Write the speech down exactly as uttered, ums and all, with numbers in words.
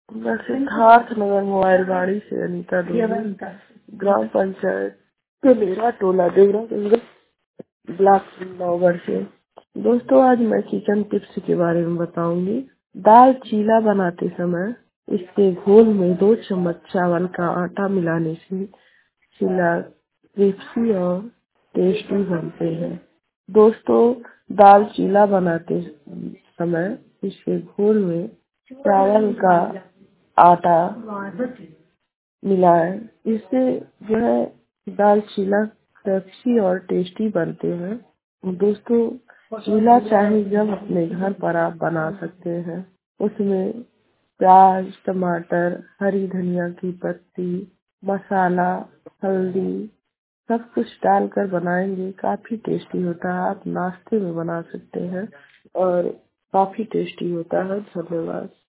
मैं सिद्धार्थ नगर मोबाइल गाड़ी से अनीता देवी, ग्राम पंचायत मेरा टोला देवरा ब्लॉक नौगढ़ से। दोस्तों, आज मैं किचन टिप्स के बारे में बताऊंगी। दाल चीला बनाते समय इसके घोल में दो चम्मच चावल का आटा मिलाने से चीला क्रिस्पी और टेस्टी बनते हैं। दोस्तों, दाल चीला बनाते समय इसके घोल में चावल का आटा मिलाएं। इससे जो है दाल चीला क्रिस्पी और टेस्टी बनते हैं। दोस्तों, चीला चाहे जब अपने घर पर आप बना सकते हैं। उसमें प्याज, टमाटर, हरी धनिया की पत्ती, मसाला, हल्दी सब कुछ डालकर बनाएंगे, काफी टेस्टी होता है। आप नाश्ते में बना सकते हैं और काफी टेस्टी होता है। धन्यवाद।